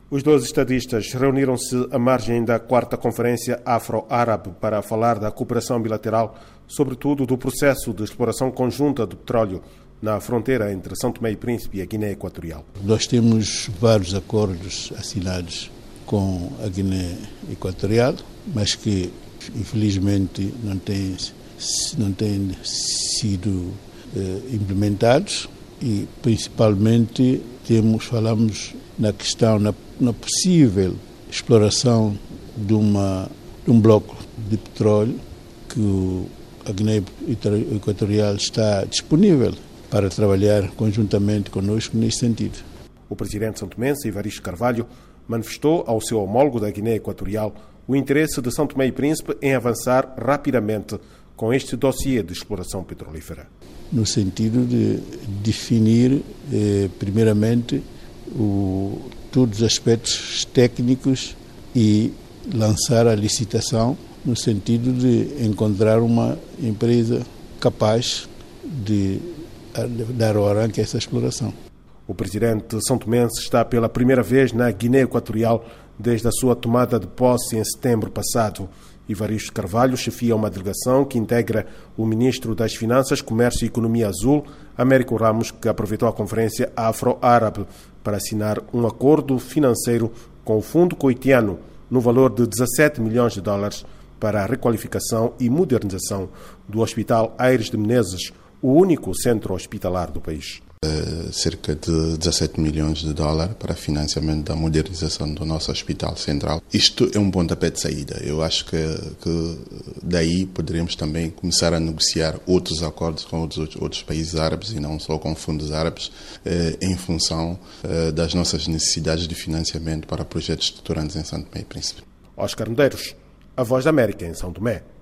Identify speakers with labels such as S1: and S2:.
S1: Os dois estadistas reuniram-se à margem da 4ª Conferência Afro-Árabe para falar da cooperação bilateral, sobretudo do processo de exploração conjunta de petróleo na fronteira entre São Tomé e Príncipe e a Guiné Equatorial.
S2: Nós temos vários acordos assinados com a Guiné Equatorial, mas que infelizmente não têm sido implementados e principalmente falamos na questão, na possível exploração de um bloco de petróleo que a Guiné Equatorial está disponível para trabalhar conjuntamente conosco nesse sentido.
S1: O presidente santomense, Evaristo Carvalho, manifestou ao seu homólogo da Guiné Equatorial o interesse de São Tomé e Príncipe em avançar rapidamente com este dossiê de exploração petrolífera.
S2: No sentido de definir, primeiramente, todos os aspectos técnicos e lançar a licitação no sentido de encontrar uma empresa capaz de dar ao arranque a essa exploração.
S1: O presidente santomense está pela primeira vez na Guiné Equatorial desde a sua tomada de posse em setembro passado. Evaristo Carvalho chefia uma delegação que integra o ministro das Finanças, Comércio e Economia Azul, Américo Ramos, que aproveitou a Conferência Afro-Árabe para assinar um acordo financeiro com o Fundo Coitiano no valor de $17 milhões para a requalificação e modernização do Hospital Aires de Menezes, o único centro hospitalar do país.
S3: Cerca de $17 milhões para financiamento da modernização do nosso hospital central. Isto é um pontapé de saída. Eu acho que daí poderemos também começar a negociar outros acordos com outros países árabes e não só com fundos árabes, em função das nossas necessidades de financiamento para projetos estruturantes em São Tomé e Príncipe.
S1: Oscar Medeiros, a Voz da América em São Tomé.